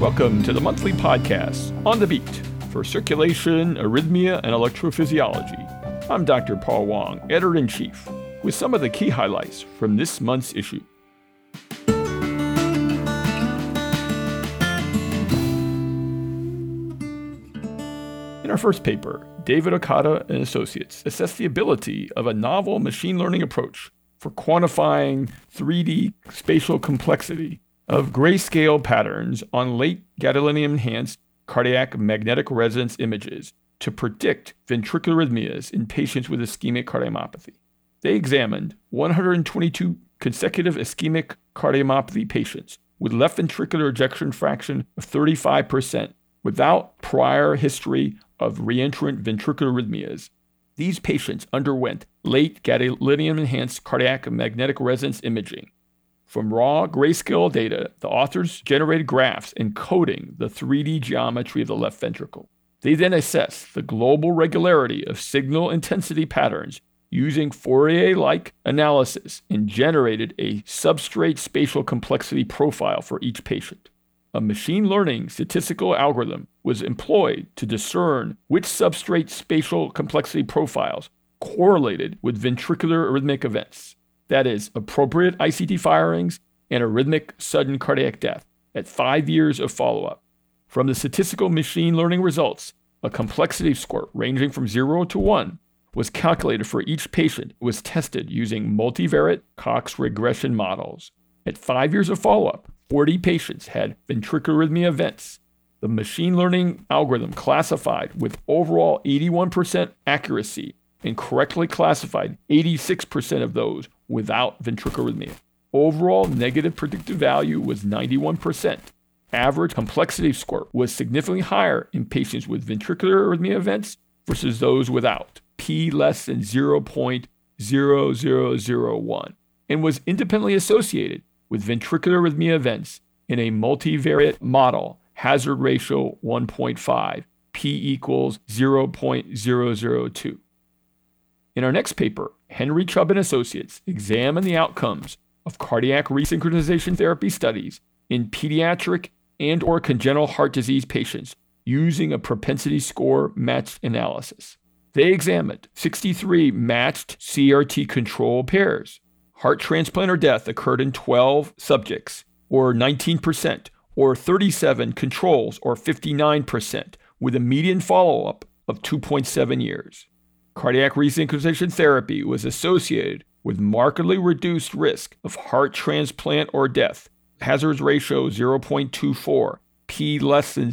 Welcome to the monthly podcast, On the Beat, for circulation, arrhythmia, and electrophysiology. I'm Dr. Paul Wong, Editor-in-Chief, with some of the key highlights from this month's issue. In our first paper, David Okada and Associates assessed the ability of a novel machine learning approach for quantifying 3D spatial complexity of grayscale patterns on late gadolinium-enhanced cardiac magnetic resonance images to predict ventricular arrhythmias in patients with ischemic cardiomyopathy. They examined 122 consecutive ischemic cardiomyopathy patients with left ventricular ejection fraction of 35% without prior history of reentrant ventricular arrhythmias. These patients underwent late gadolinium-enhanced cardiac magnetic resonance imaging. From raw grayscale data, the authors generated graphs encoding the 3D geometry of the left ventricle. They then assessed the global regularity of signal intensity patterns using Fourier-like analysis and generated a substrate spatial complexity profile for each patient. A machine learning statistical algorithm was employed to discern which substrate spatial complexity profiles correlated with ventricular arrhythmic events, that is, appropriate ICD firings and arrhythmic sudden cardiac death, at 5 years of follow-up. From the statistical machine learning results, a complexity score ranging from 0 to 1 was calculated for each patient who was tested using multivariate Cox regression models. At 5 years of follow-up, 40 patients had ventricular arrhythmia events. The machine learning algorithm classified with overall 81% accuracy and correctly classified 86% of those without ventricular arrhythmia. Overall negative predictive value was 91%. Average complexity score was significantly higher in patients with ventricular arrhythmia events versus those without, p less than 0.0001, and was independently associated with ventricular arrhythmia events in a multivariate model, hazard ratio 1.5, p equals 0.002. In our next paper, Henry Chubb and Associates examined the outcomes of cardiac resynchronization therapy studies in pediatric and/or congenital heart disease patients using a propensity score matched analysis. They examined 63 matched CRT control pairs. Heart transplant or death occurred in 12 subjects, or 19%, or 37 controls, or 59%, with a median follow-up of 2.7 years. Cardiac resynchronization therapy was associated with markedly reduced risk of heart transplant or death, hazard ratio 0.24, p less than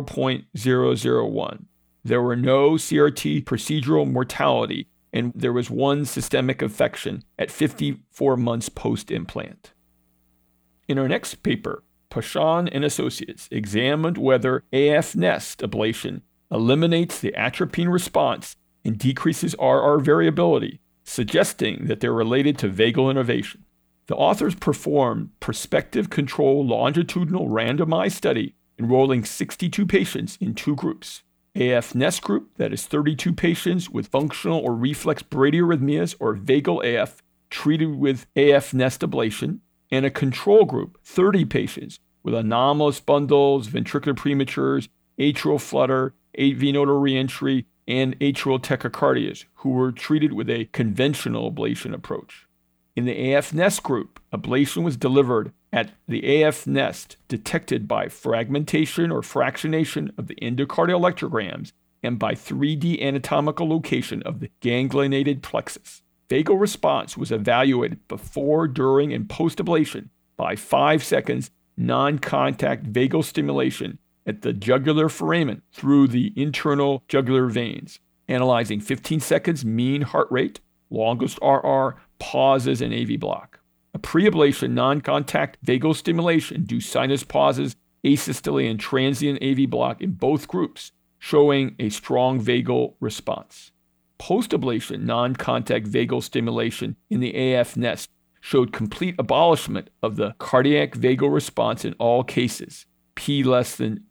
0.001. There were no CRT procedural mortality, and there was one systemic infection at 54 months post-implant. In our next paper, Pashan and Associates examined whether AF-NEST ablation eliminates the atropine response and decreases RR variability, suggesting that they're related to vagal innervation. The authors performed prospective control longitudinal randomized study enrolling 62 patients in two groups. AF-NEST group, that is 32 patients with functional or reflex bradyarrhythmias or vagal AF treated with AF-NEST ablation, and a control group, 30 patients with anomalous bundles, ventricular prematures, atrial flutter, AV nodal reentry, and atrial tachycardias, who were treated with a conventional ablation approach. In the AF-NEST group, ablation was delivered at the AF-NEST detected by fragmentation or fractionation of the endocardial electrograms and by 3D anatomical location of the ganglionated plexus. Vagal response was evaluated before, during, and post-ablation by 5 seconds non-contact vagal stimulation at the jugular foramen through the internal jugular veins, analyzing 15 seconds mean heart rate, longest RR, pauses, and AV block. A pre-ablation non-contact vagal stimulation induced sinus pauses, asystole, and transient AV block in both groups, showing a strong vagal response. Post-ablation non-contact vagal stimulation in the AF-NEST showed complete abolishment of the cardiac vagal response in all cases, p less than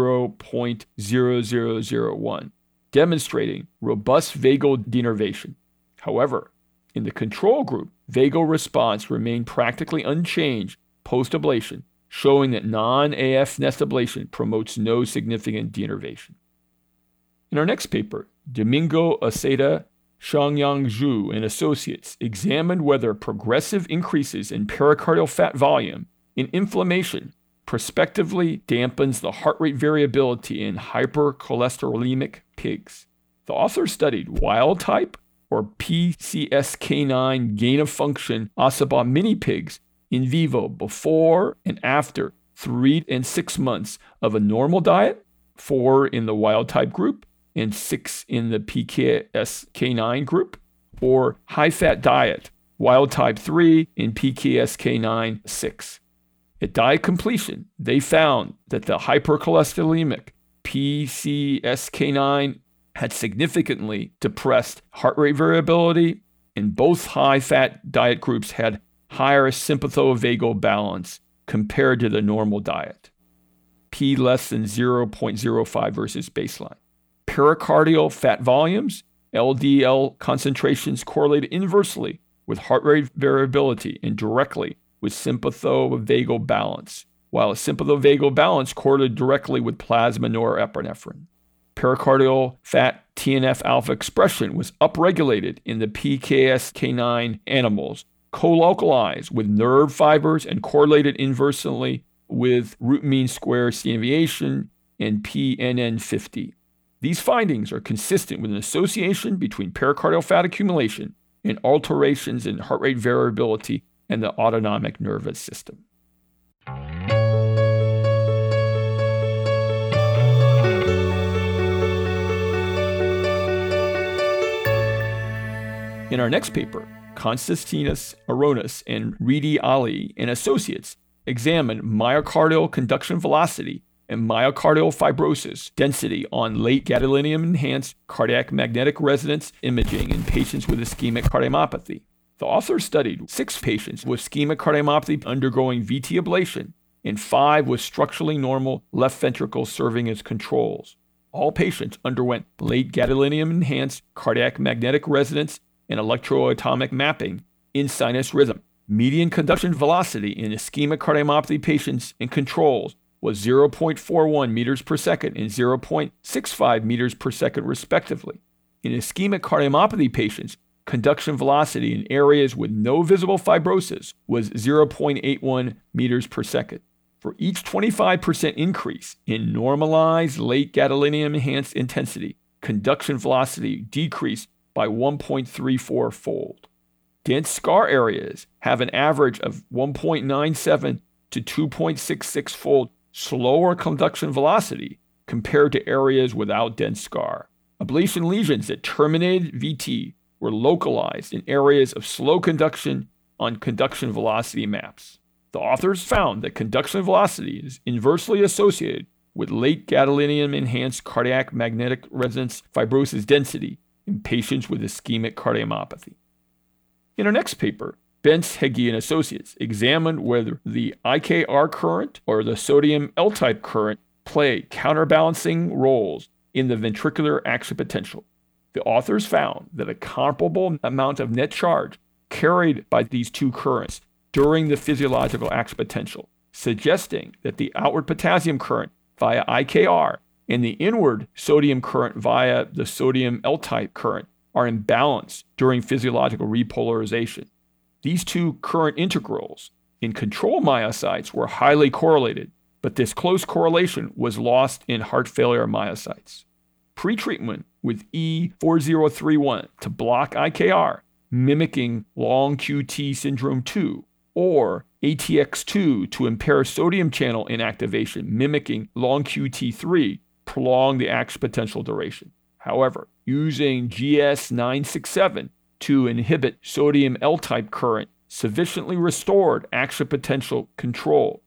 0.0001, demonstrating robust vagal denervation. However, in the control group, vagal response remained practically unchanged post-ablation, showing that non-AF nest ablation promotes no significant denervation. In our next paper, Domingo Aceda, Xiangyang Zhu, and associates examined whether progressive increases in pericardial fat volume in inflammation prospectively dampens the heart rate variability in hypercholesterolemic pigs. The authors studied wild-type or PCSK9 gain-of-function Acebal mini pigs in vivo before and after 3 and 6 months of a normal diet, 4 in the wild-type group and 6 in the PCSK9 group, or high-fat diet, wild-type 3 and PCSK9 6. At diet completion, they found that the hypercholesterolemic PCSK9 had significantly depressed heart rate variability, and both high-fat diet groups had higher sympathovagal balance compared to the normal diet, P less than 0.05 versus baseline. Pericardial fat volumes, LDL concentrations correlated inversely with heart rate variability and directly with sympathovagal balance, while sympathovagal balance correlated directly with plasma norepinephrine. Pericardial fat TNF-alpha expression was upregulated in the PCSK9 animals, co-localized with nerve fibers and correlated inversely with root mean square deviation and PNN50. These findings are consistent with an association between pericardial fat accumulation and alterations in heart rate variability and the autonomic nervous system. In our next paper, Konstantinos Aronis and Ridi Ali and associates examined myocardial conduction velocity and myocardial fibrosis density on late gadolinium-enhanced cardiac magnetic resonance imaging in patients with ischemic cardiomyopathy. The authors studied 6 patients with ischemic cardiomyopathy undergoing VT ablation and 5 with structurally normal left ventricle serving as controls. All patients underwent late gadolinium-enhanced cardiac magnetic resonance and electroatomic mapping in sinus rhythm. Median conduction velocity in ischemic cardiomyopathy patients and controls was 0.41 meters per second and 0.65 meters per second respectively. In ischemic cardiomyopathy patients, conduction velocity in areas with no visible fibrosis was 0.81 meters per second. For each 25% increase in normalized late gadolinium-enhanced intensity, conduction velocity decreased by 1.34-fold. Dense scar areas have an average of 1.97 to 2.66-fold slower conduction velocity compared to areas without dense scar. Ablation lesions that terminated VT were localized in areas of slow conduction on conduction velocity maps. The authors found that conduction velocity is inversely associated with late gadolinium-enhanced cardiac magnetic resonance fibrosis density in patients with ischemic cardiomyopathy. In our next paper, Bence, Heggie, and associates examined whether the IKR current or the sodium L-type current play counterbalancing roles in the ventricular action potential. The authors found that a comparable amount of net charge carried by these two currents during the physiological action potential, suggesting that the outward potassium current via IKR and the inward sodium current via the sodium L-type current are in balance during physiological repolarization. These two current integrals in control myocytes were highly correlated, but this close correlation was lost in heart failure myocytes. Pretreatment with E4031 to block IKR, mimicking long QT syndrome 2, or ATX2 to impair sodium channel inactivation, mimicking long QT3, prolong the action potential duration. However, using GS967 to inhibit sodium L-type current sufficiently restored action potential control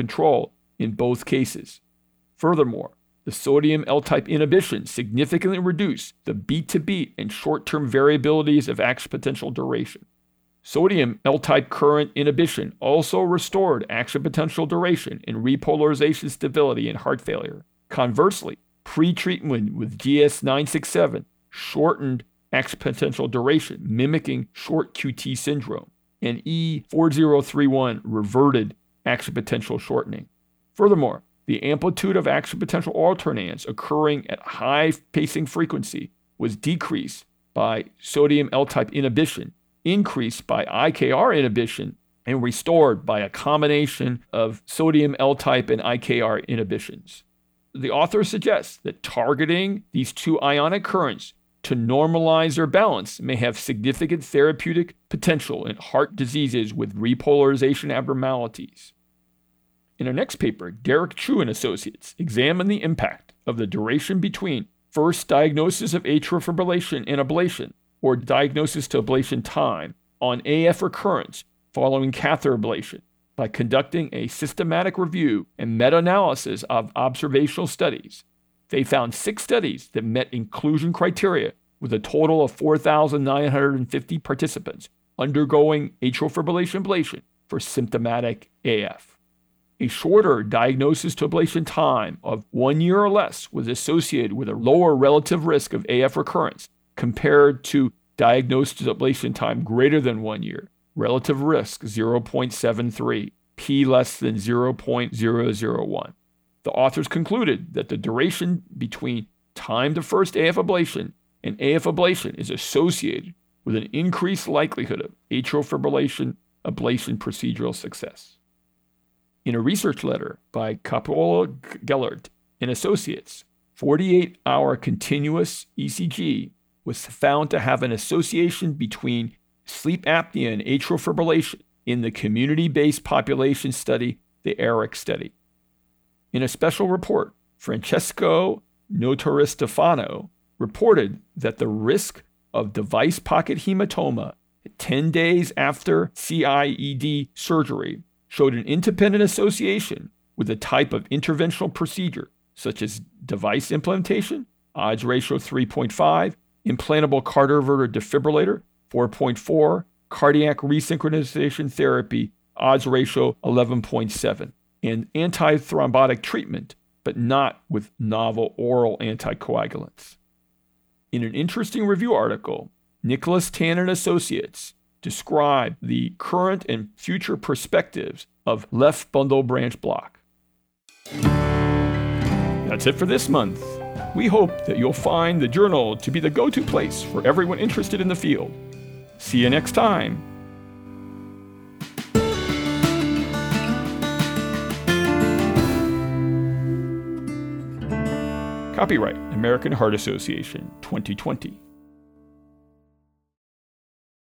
in both cases. Furthermore, the sodium L-type inhibition significantly reduced the beat-to-beat and short-term variabilities of action potential duration. Sodium L-type current inhibition also restored action potential duration and repolarization stability in heart failure. Conversely, pretreatment with GS967 shortened action potential duration, mimicking short QT syndrome, and E4031 reverted action potential shortening. Furthermore, the amplitude of action potential alternans occurring at high pacing frequency was decreased by sodium L-type inhibition, increased by IKR inhibition, and restored by a combination of sodium L-type and IKR inhibitions. The author suggests that targeting these two ionic currents to normalize their balance may have significant therapeutic potential in heart diseases with repolarization abnormalities. In our next paper, Derek Chu and Associates examined the impact of the duration between first diagnosis of atrial fibrillation and ablation, or diagnosis to ablation time, on AF recurrence following catheter ablation by conducting a systematic review and meta-analysis of observational studies. They found 6 studies that met inclusion criteria with a total of 4,950 participants undergoing atrial fibrillation ablation for symptomatic AF. A shorter diagnosis to ablation time of 1 year or less was associated with a lower relative risk of AF recurrence compared to diagnosis to ablation time greater than 1 year. Relative risk 0.73, p less than 0.001. The authors concluded that the duration between time to first AF ablation and AF ablation is associated with an increased likelihood of atrial fibrillation ablation procedural success. In a research letter by Coppola-Gellert and Associates, 48-hour continuous ECG was found to have an association between sleep apnea and atrial fibrillation in the community-based population study, the ERIC study. In a special report, Francesco Notaristofano reported that the risk of device pocket hematoma 10 days after CIED surgery showed an independent association with a type of interventional procedure, such as device implantation, odds ratio 3.5, implantable cardioverter defibrillator, 4.4, cardiac resynchronization therapy, odds ratio 11.7, and antithrombotic treatment, but not with novel oral anticoagulants. In an interesting review article, Nicholas Tan and Associates describe the current and future perspectives of left bundle branch block. That's it for this month. We hope that you'll find the journal to be the go-to place for everyone interested in the field. See you next time. Copyright American Heart Association 2020.